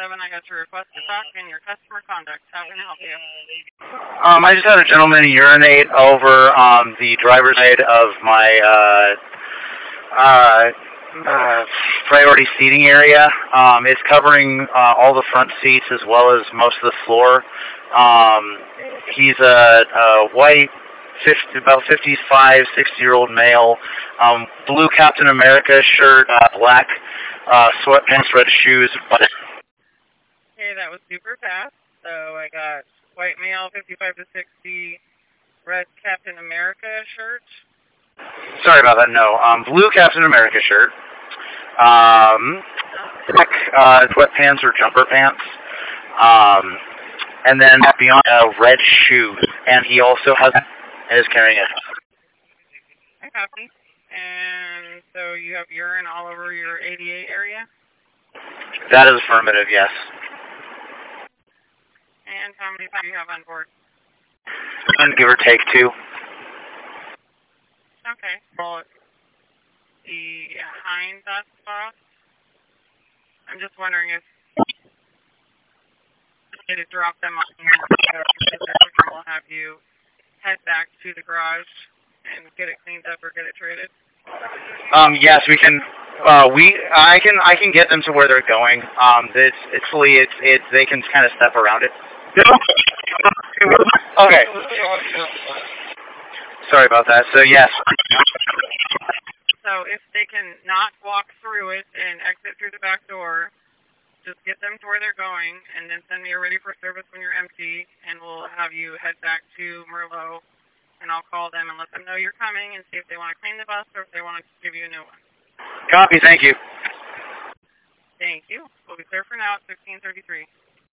I got your request to talk and your customer conduct. How can I help you? I just had a gentleman urinate over the driver's side of my priority seating area. It's covering all the front seats as well as most of the floor. He's a white, about 55, 60-year-old male, blue Captain America shirt, black sweatpants, red shoes. Okay, that was super fast. So I got white male, 55 to 60, red Captain America shirt. Sorry about that. No, blue Captain America shirt. Black sweatpants or jumper pants. And then beyond red shoe, and he also is carrying it. I copy. And so you have urine all over your ADA area? That is affirmative, yes. And how many people do you have on board? And give or take 2. Okay. Well, behind that spot, I'm just wondering if you need to drop them off here, we'll have you head back to the garage and get it cleaned up or get it traded. Yes, we can. I can get them to where they're going. They can kind of step around it. Okay. Sorry about that. So yes. So if they can not walk through it and exit through the back door, just get them to where they're going, and then send me a ready for service when you're empty, and we'll have you head back to Merlot, and I'll call them and let them know you're coming and see if they want to clean the bus or if they want to give you a new one. Copy. Thank you. Thank you. We'll be clear for now at 1633.